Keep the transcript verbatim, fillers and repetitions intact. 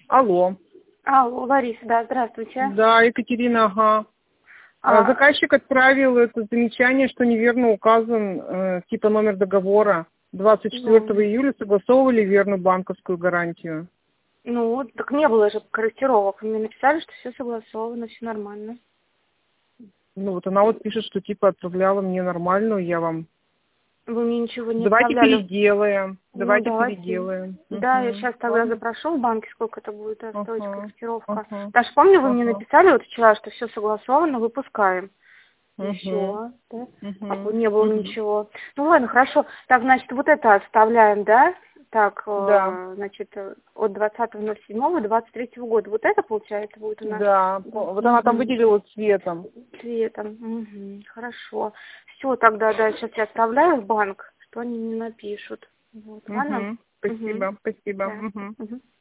Алло. Алло, Лариса, да, здравствуйте. Да, Екатерина, ага. А, Заказчик отправил это замечание, что неверно указан э, типа номер договора. двадцать четвёртого ну, июля согласовывали верную банковскую гарантию. ну, так не было же корректировок. Мне написали, что все согласовано, все нормально. Ну вот она вот пишет, что типа отправляла мне нормальную, я вам... Вы мне ничего не Давайте отправляли. переделаем, Ну, давайте давайте. переделаем. Да, я Угу. сейчас тогда Ладно? запрошу в банке, сколько это будет э, стоить Ага, корректировка. ага, Даже помню, вы мне ага. написали вот вчера, что все согласовано, выпускаем. И Угу, все, да? А вот угу, не было угу. ничего. Ну ладно, хорошо. Так, значит, вот это отставляем, да? Так, Да, э, значит, э, от двадцатого ноль седьмого двадцать третьего года. Вот это, получается, будет у нас да. да. Вот она там Мгм. выделила цветом. Цветом. Мгм. Хорошо. Все, тогда, да, сейчас я отправляю в банк, что они мне напишут. Вот, ладно? Угу. Угу. Спасибо, спасибо. Да. Угу. Угу.